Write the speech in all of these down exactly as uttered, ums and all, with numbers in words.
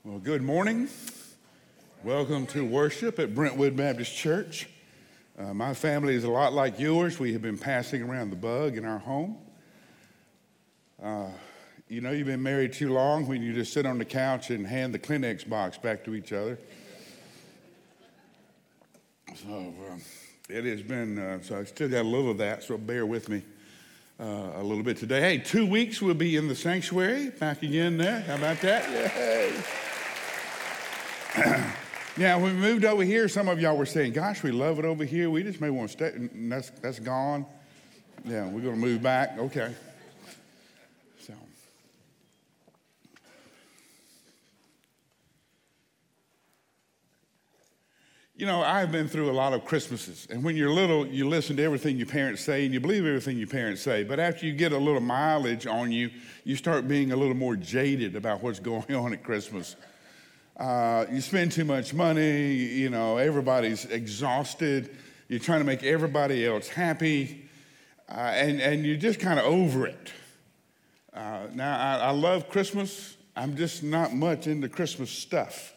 Well, good morning. Welcome to worship at Brentwood Baptist Church. Uh, my family is a lot like yours. We have been passing around the bug in our home. Uh, you know, you've been married too long when you just sit on the couch and hand the Kleenex box back to each other. So um, it has been, uh, so I still got a little of that, so bear with me uh, a little bit today. Hey, two weeks we'll be in the sanctuary, back again there. How about that? Yay! Yeah, when we moved over here, some of y'all were saying, gosh, we love it over here. We just may want to stay. And that's, that's gone. Yeah, we're going to move back. Okay. So, you know, I've been through a lot of Christmases. And when you're little, you listen to everything your parents say and you believe everything your parents say. But after you get a little mileage on you, you start being a little more jaded about what's going on at Christmas. Uh, you spend too much money, you know, everybody's exhausted. You're trying to make everybody else happy, uh, and, and you're just kind of over it. Uh, now, I, I love Christmas. I'm just not much into Christmas stuff.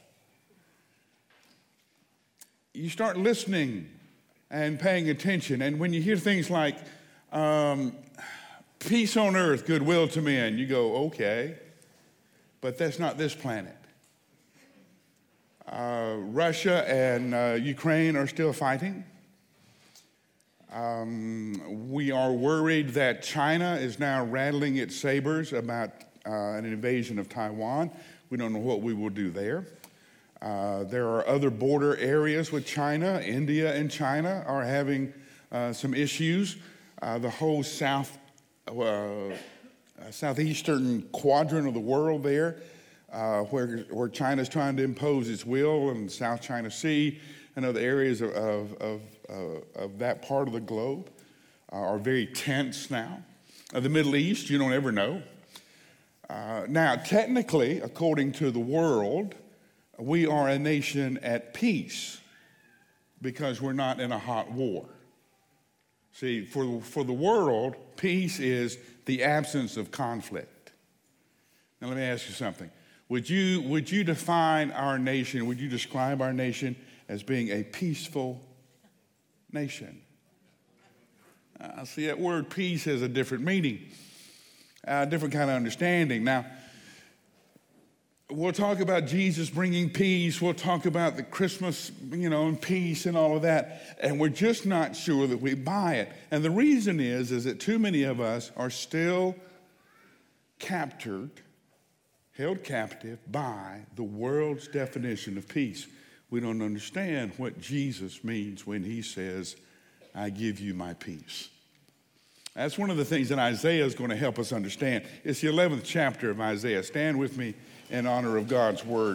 You start listening and paying attention, and when you hear things like, um, peace on earth, goodwill to men, you go, okay, but that's not this planet. Uh, Russia and uh, Ukraine are still fighting. Um, we are worried that China is now rattling its sabers about uh, an invasion of Taiwan. We don't know what we will do there. Uh, there are other border areas with China. India and China are having uh, some issues. Uh, the whole south, uh, southeastern quadrant of the world there, Uh, where, where China's trying to impose its will in the South China Sea and other areas of, of, of, uh, of that part of the globe uh, are very tense now. Uh, the Middle East, you don't ever know. Uh, now, technically, according to the world, we are a nation at peace because we're not in a hot war. See, for, for the world, peace is the absence of conflict. Now, let me ask you something. Would you, would you define our nation, would you describe our nation as being a peaceful nation? Uh, see, that word peace has a different meaning, a different kind of understanding. Now, we'll talk about Jesus bringing peace. We'll talk about the Christmas, you know, and peace and all of that, and we're just not sure that we buy it. And the reason is, is that too many of us are still captured, held captive by the world's definition of peace. We don't understand what Jesus means when he says, I give you my peace. That's one of the things that Isaiah is going to help us understand. It's the eleventh chapter of Isaiah. Stand with me in honor of God's word.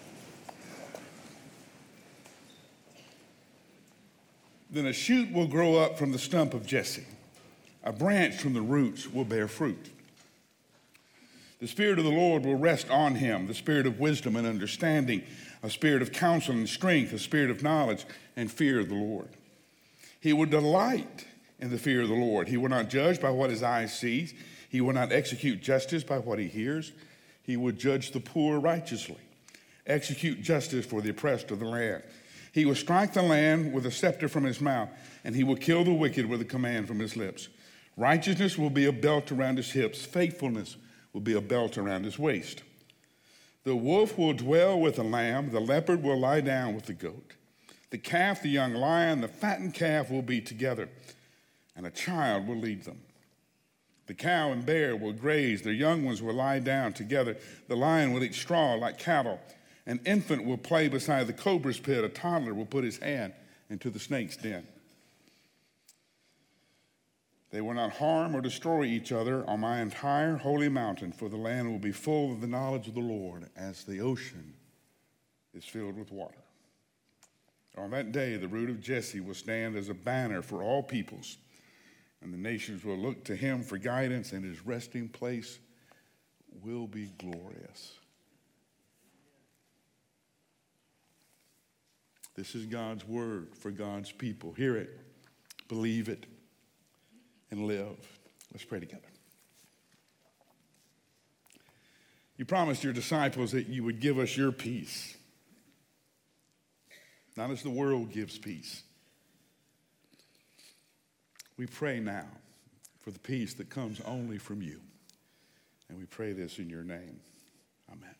Then a shoot will grow up from the stump of Jesse. A branch from the roots will bear fruit. The Spirit of the Lord will rest on him, the Spirit of wisdom and understanding, a spirit of counsel and strength, a spirit of knowledge and fear of the Lord. He will delight in the fear of the Lord. He will not judge by what his eyes see. He will not execute justice by what he hears. He will judge the poor righteously, execute justice for the oppressed of the land. He will strike the land with a scepter from his mouth, and he will kill the wicked with a command from his lips. Righteousness will be a belt around his hips. Faithfulness will be a belt around his waist. The wolf will dwell with the lamb. The leopard will lie down with the goat. The calf, the young lion, the fattened calf will be together, and a child will lead them. The cow and bear will graze. Their young ones will lie down together. The lion will eat straw like cattle. An infant will play beside the cobra's pit. A toddler will put his hand into the snake's den. They will not harm or destroy each other on my entire holy mountain, for the land will be full of the knowledge of the Lord as the ocean is filled with water. On that day, the root of Jesse will stand as a banner for all peoples, and the nations will look to him for guidance, and his resting place will be glorious. This is God's word for God's people. Hear it, believe it, and live. Let's pray together. You promised your disciples that you would give us your peace, not as the world gives peace. We pray now for the peace that comes only from you. And we pray this in your name. Amen.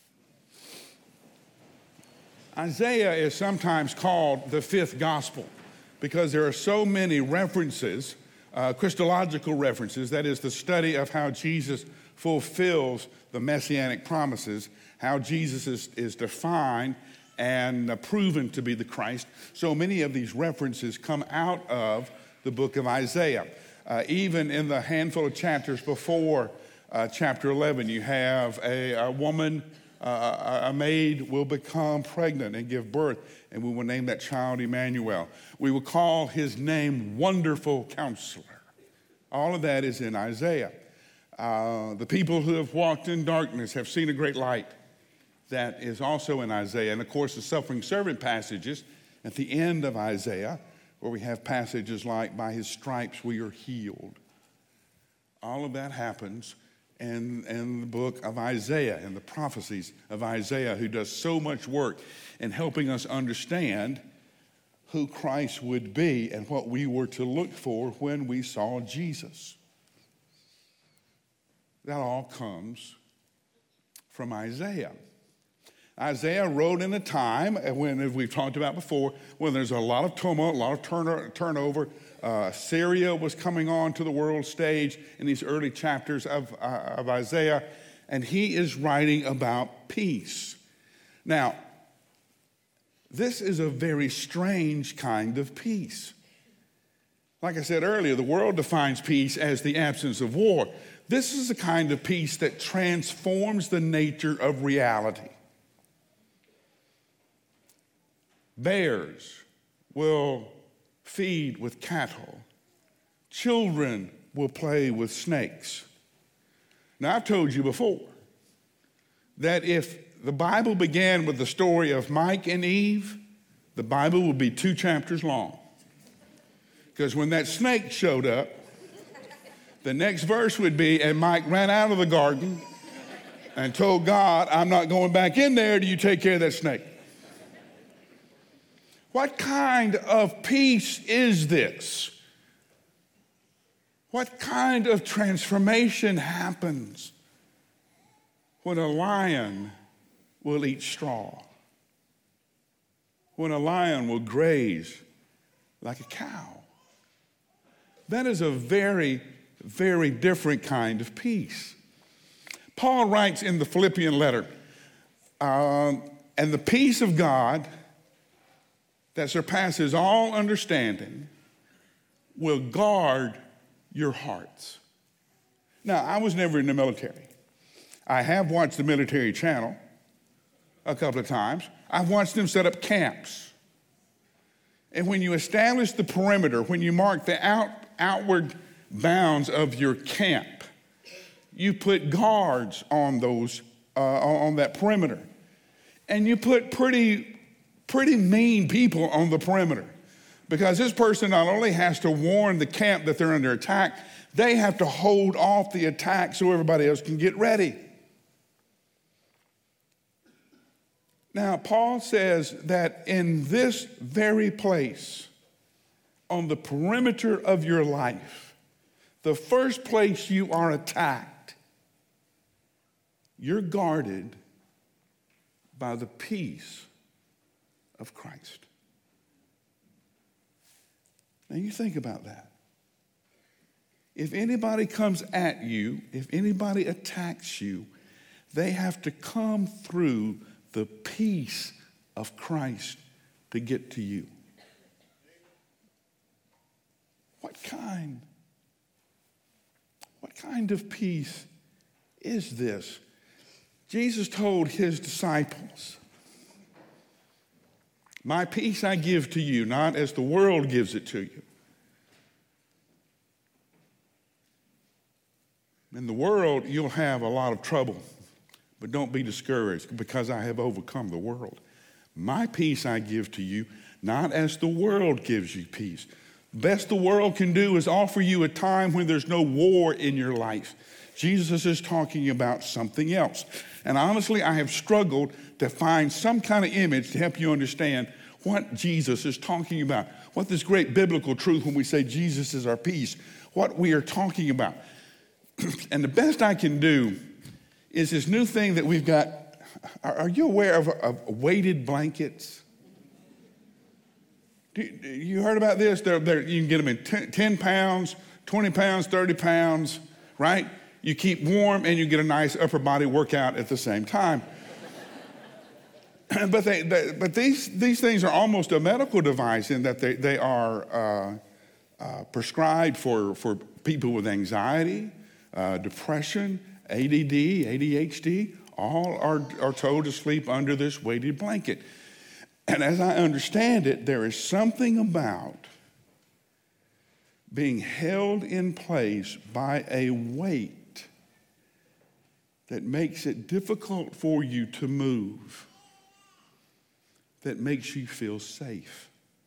Isaiah is sometimes called the fifth gospel because there are so many references, uh, Christological references, that is the study of how Jesus fulfills the messianic promises, how Jesus is, is defined and uh, proven to be the Christ. So many of these references come out of the book of Isaiah. Uh, even in the handful of chapters before uh, chapter eleven, you have a, a woman, uh, a maid will become pregnant and give birth, and we will name that child Emmanuel. We will call his name Wonderful Counselor. All of that is in Isaiah. Uh, the people who have walked in darkness have seen a great light. That is also in Isaiah. And of course, the suffering servant passages at the end of Isaiah, where we have passages like, by his stripes we are healed. All of that happens in, in the book of Isaiah and the prophecies of Isaiah, who does so much work in helping us understand who Christ would be and what we were to look for when we saw Jesus. That all comes from Isaiah. Isaiah wrote in a time when, as we've talked about before, when there's a lot of tumult, a lot of turn- turnover. Uh, Syria was coming on to the world stage in these early chapters of, uh, of Isaiah, and he is writing about peace. Now, this is a very strange kind of peace. Like I said earlier, the world defines peace as the absence of war. This is a kind of peace that transforms the nature of reality. Bears will feed with cattle. Children will play with snakes. Now, I've told you before that if the Bible began with the story of Mike and Eve, the Bible would be two chapters long. Because when that snake showed up, the next verse would be, and Mike ran out of the garden and told God, I'm not going back in there till you take care of that snake. What kind of peace is this? What kind of transformation happens when a lion will eat straw? When a lion will graze like a cow? That is a very, very different kind of peace. Paul writes in the Philippian letter, um, and the peace of God that surpasses all understanding will guard your hearts. Now, I was never in the military. I have watched the military channel a couple of times. I've watched them set up camps. And when you establish the perimeter, when you mark the out, outward bounds of your camp, you put guards on those, uh, on that perimeter. And you put pretty, pretty mean people on the perimeter. Because this person not only has to warn the camp that they're under attack, they have to hold off the attack so everybody else can get ready. Now, Paul says that in this very place, on the perimeter of your life, the first place you are attacked, you're guarded by the peace of Christ. Now, you think about that. If anybody comes at you, if anybody attacks you, they have to come through the peace of Christ to get to you. What kind? What kind of peace is this? Jesus told his disciples, my peace I give to you, not as the world gives it to you. In the world, you'll have a lot of trouble, but don't be discouraged because I have overcome the world. My peace I give to you, not as the world gives you peace. Best the world can do is offer you a time when there's no war in your life. Jesus is talking about something else. And honestly, I have struggled to find some kind of image to help you understand what Jesus is talking about, what this great biblical truth when we say Jesus is our peace, what we are talking about. And the best I can do is this new thing that we've got. Are you aware of, of weighted blankets? Do, you heard about this? They're, they're, you can get them in ten, ten pounds, twenty pounds, thirty pounds, right? You keep warm and you get a nice upper body workout at the same time. But they, they, but these these things are almost a medical device in that they they are uh, uh, prescribed for for people with anxiety, uh, depression, A D D, A D H D. All are are told to sleep under this weighted blanket. And as I understand it, there is something about being held in place by a weight that makes it difficult for you to move, that makes you feel safe.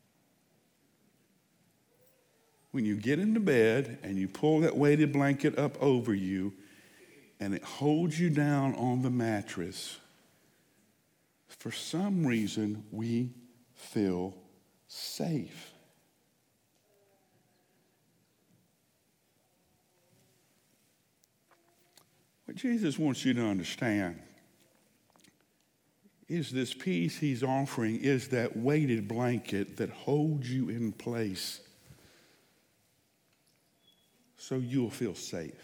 When you get into bed and you pull that weighted blanket up over you and it holds you down on the mattress, for some reason we feel safe. What Jesus wants you to understand is this peace he's offering is that weighted blanket that holds you in place so you'll feel safe.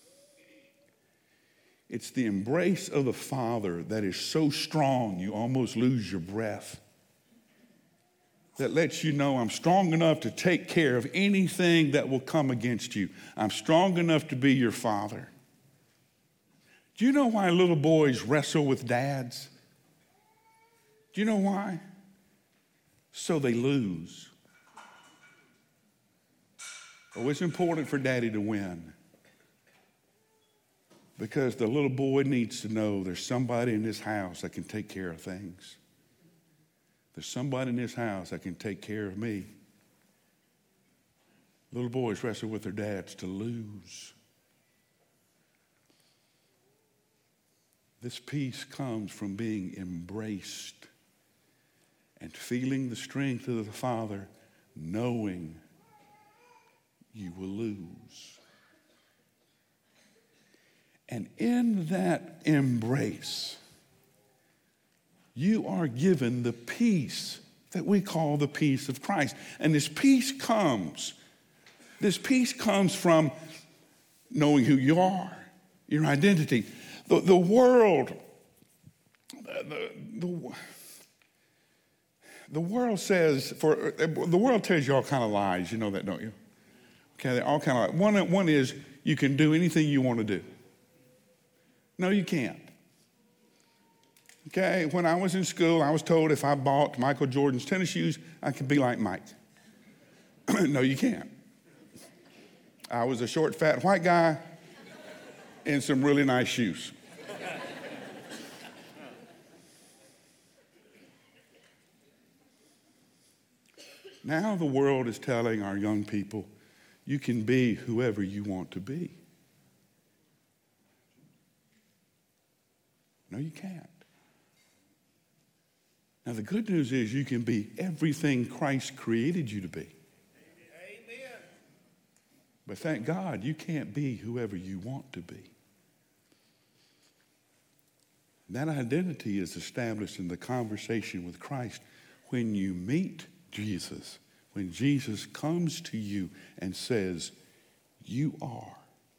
It's the embrace of the Father that is so strong you almost lose your breath, that lets you know I'm strong enough to take care of anything that will come against you. I'm strong enough to be your father. Do you know why little boys wrestle with dads? Do you know why? So they lose. Oh, it's important for daddy to win. Because the little boy needs to know there's somebody in this house that can take care of things. There's somebody in this house that can take care of me. Little boys wrestle with their dads to lose. This peace comes from being embraced and feeling the strength of the Father, knowing you will lose. And in that embrace, you are given the peace that we call the peace of Christ. And this peace comes, this peace comes from knowing who you are, your identity. The, the world, the, the, the world says, for the world tells you all kind of lies. You know that, don't you? Okay, they're all kind of lies. One, one is you can do anything you want to do. No, you can't. Okay, when I was in school, I was told if I bought Michael Jordan's tennis shoes, I could be like Mike. No, you can't. I was a short, fat, white guy in some really nice shoes. Now the world is telling our young people, you can be whoever you want to be. No, you can't. Now, the good news is you can be everything Christ created you to be. Amen. But thank God you can't be whoever you want to be. That identity is established in the conversation with Christ when you meet Jesus, when Jesus comes to you and says, you are.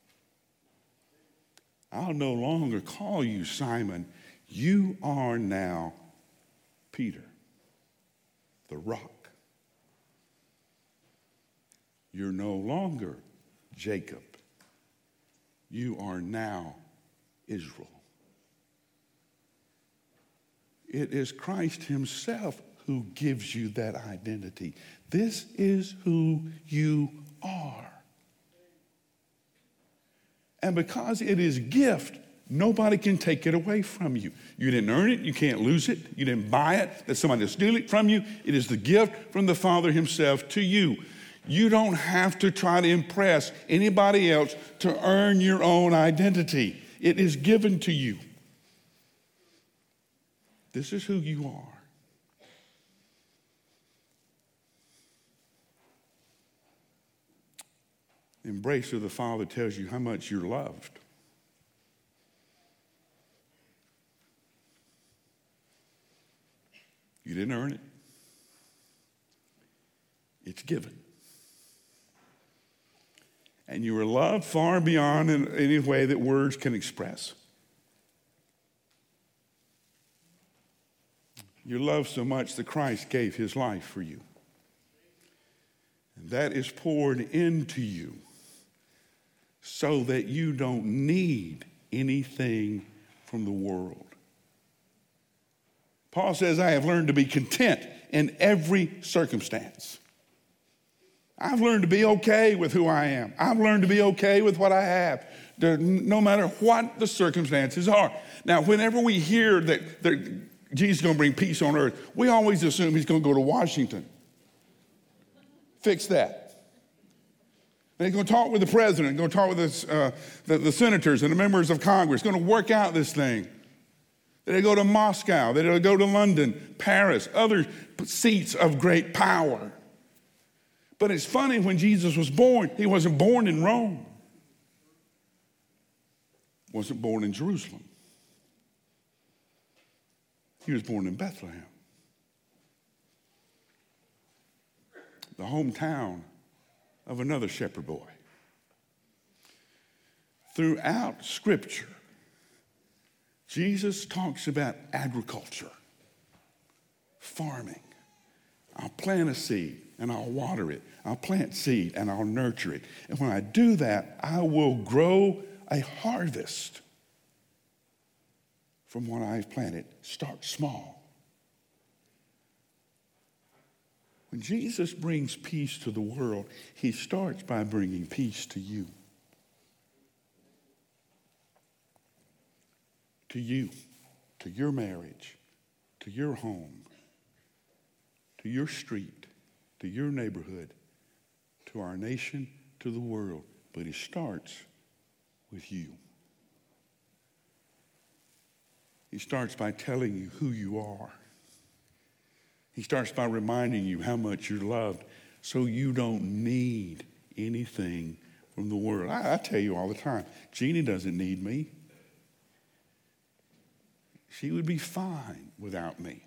I'll no longer call you Simon. You are now Peter, the rock. You're no longer Jacob. You are now Israel. It is Christ himself who gives you that identity. This is who you are. And because it is gift, nobody can take it away from you. You didn't earn it. You can't lose it. You didn't buy it. That somebody will steal it from you. It is the gift from the Father himself to you. You don't have to try to impress anybody else to earn your own identity. It is given to you. This is who you are. The embrace of the Father tells you how much you're loved. You didn't earn it. It's given. And you are loved far beyond in any way that words can express. You're loved so much that Christ gave his life for you. And that is poured into you so that you don't need anything from the world. Paul says, I have learned to be content in every circumstance. I've learned to be okay with who I am. I've learned to be okay with what I have, no matter what the circumstances are. Now, whenever we hear that, that Jesus is going to bring peace on earth, we always assume he's going to go to Washington. Fix that. And he's going to talk with the president, going to talk with the, uh, the, the senators and the members of Congress, going to work out this thing. They'll go to Moscow, they'll go to London, Paris, other seats of great power. But it's funny, when Jesus was born, he wasn't born in Rome. Wasn't born in Jerusalem. He was born in Bethlehem, the hometown of another shepherd boy. Throughout Scripture, Jesus talks about agriculture, farming. I'll plant a seed and I'll water it. I'll plant seed and I'll nurture it. And when I do that, I will grow a harvest from what I've planted. Start small. When Jesus brings peace to the world, he starts by bringing peace to you. To you, to your marriage, to your home, to your street, to your neighborhood, to our nation, to the world. But it starts with you. He starts by telling you who you are. He starts by reminding you how much you're loved, so you don't need anything from the world. I, I tell you all the time, Jeannie doesn't need me. She would be fine without me.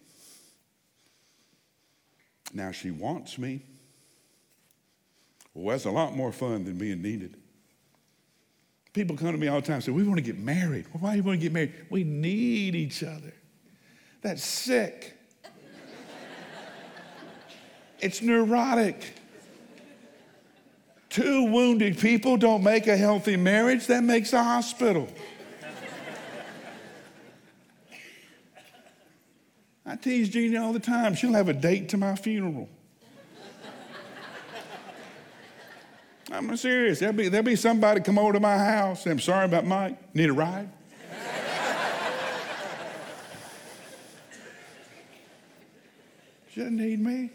Now she wants me. Well, that's a lot more fun than being needed. People come to me all the time and say, we want to get married. Well, why do you want to get married? We need each other. That's sick. It's neurotic. Two wounded people don't make a healthy marriage. That makes a hospital. I tease Jeannie all the time. She'll have a date to my funeral. I'm serious. There'll be, there'll be somebody come over to my house. I'm sorry about Mike. Need a ride? She doesn't need me.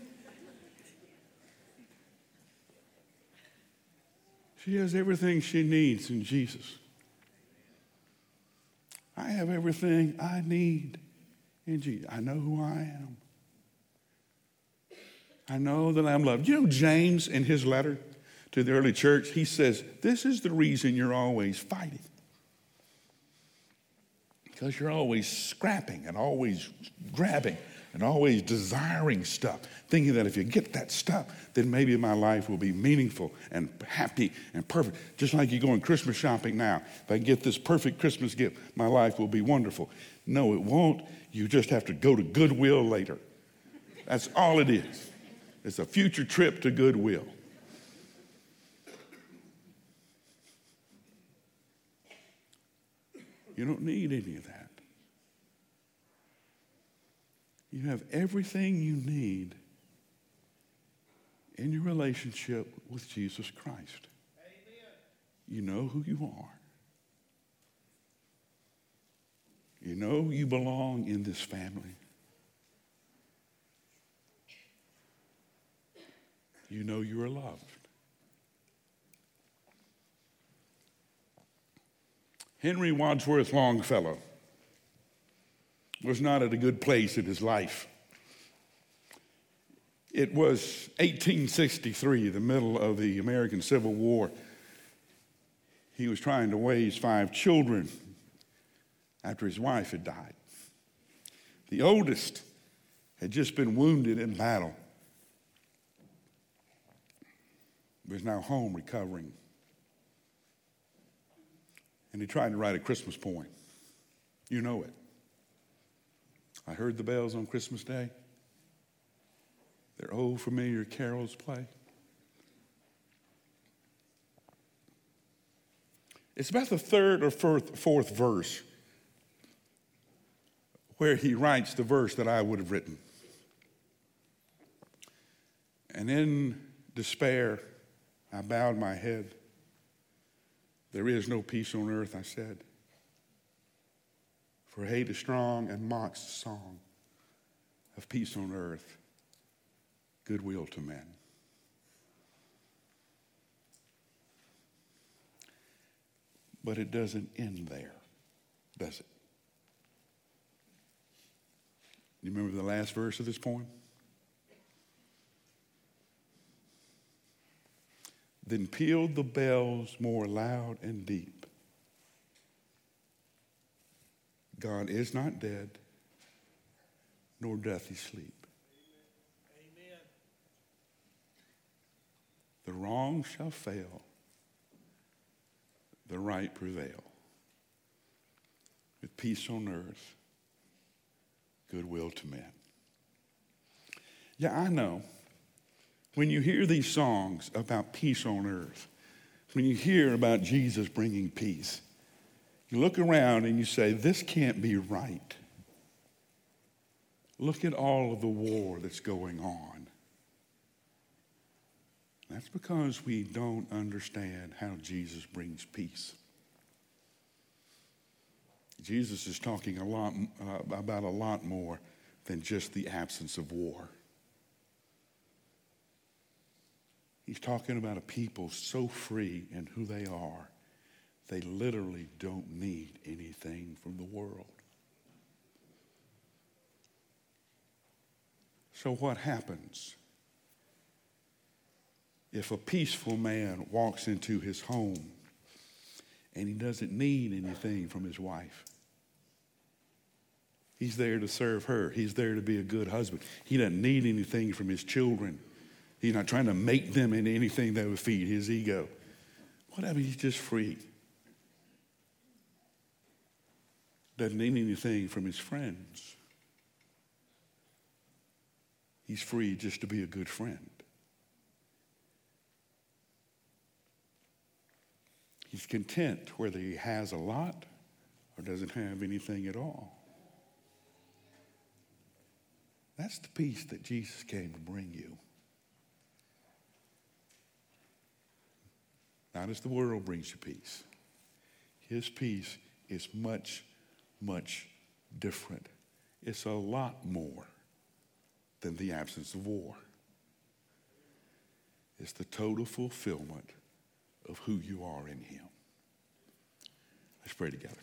She has everything she needs in Jesus. I have everything I need in Jesus. I know who I am. I know that I'm loved. You know, James, in his letter to the early church, he says, this is the reason you're always fighting. Because you're always scrapping and always grabbing and always desiring stuff, thinking that if you get that stuff, then maybe my life will be meaningful and happy and perfect. Just like you going Christmas shopping now. If I get this perfect Christmas gift, my life will be wonderful. No, it won't. You just have to go to Goodwill later. That's all it is. It's a future trip to Goodwill. You don't need any of that. You have everything you need in your relationship with Jesus Christ. Amen. You know who you are. You know you belong in this family. You know you are loved. Henry Wadsworth Longfellow was not at a good place in his life. It was eighteen sixty-three, the middle of the American Civil War. He was trying to raise five children after his wife had died. The oldest had just been wounded in battle, was now home recovering. And he tried to write a Christmas poem. You know it. I heard the bells on Christmas Day. Their old familiar carols play. It's about the third or fourth, fourth verse where he writes the verse that I would have written. And in despair, I bowed my head. There is no peace on earth, I said. For hate is strong and mocks the song of peace on earth, goodwill to men. But it doesn't end there, does it? You remember the last verse of this poem? Then pealed the bells more loud and deep. God is not dead, nor doth he sleep. Amen. The wrong shall fail, the right prevail. With peace on earth, goodwill to men. Yeah, I know. When you hear these songs about peace on earth, when you hear about Jesus bringing peace, you look around and you say, this can't be right. Look at all of the war that's going on. That's because we don't understand how Jesus brings peace. Jesus is talking a lot uh, about a lot more than just the absence of war. He's talking about a people so free in who they are, they literally don't need anything from the world. So what happens if a peaceful man walks into his home and he doesn't need anything from his wife? He's there to serve her. He's there to be a good husband. He doesn't need anything from his children. He's not trying to make them into anything that would feed his ego. Whatever, he's just free. Doesn't need anything from his friends. He's free just to be a good friend. He's content whether he has a lot or doesn't have anything at all. That's the peace that Jesus came to bring you. Not as the world brings you peace. His peace is much, much different. It's a lot more than the absence of war. It's the total fulfillment of who you are in him. Let's pray together.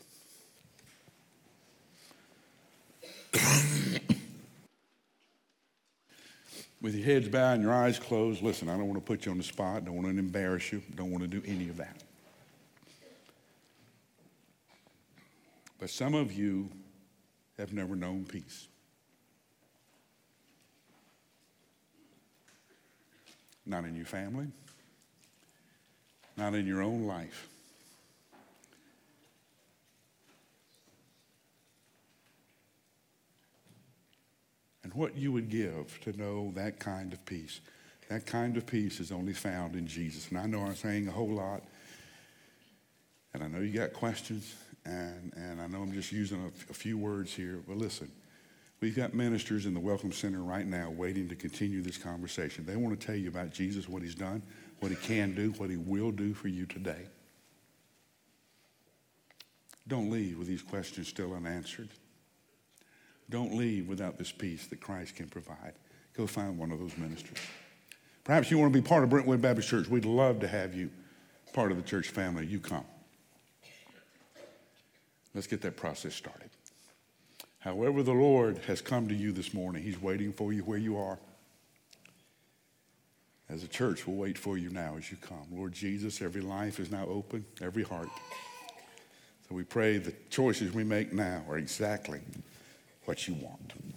With your heads bowed and your eyes closed, listen, I don't want to put you on the spot. Don't want to embarrass you. Don't want to do any of that. But some of you have never known peace. Not in your family. Not in your own life. And what you would give to know that kind of peace. That kind of peace is only found in Jesus. And I know I'm saying a whole lot. And I know you got questions. And, and I know I'm just using a, a few words here. But listen, we've got ministers in the Welcome Center right now waiting to continue this conversation. They want to tell you about Jesus, what he's done, what he can do, what he will do for you today. Don't leave with these questions still unanswered. Don't leave without this peace that Christ can provide. Go find one of those ministers. Perhaps you want to be part of Brentwood Baptist Church. We'd love to have you part of the church family. You come. Let's get that process started. However the Lord has come to you this morning, he's waiting for you where you are. As a church, we'll wait for you now as you come. Lord Jesus, every life is now open, every heart. So we pray the choices we make now are exactly what you want.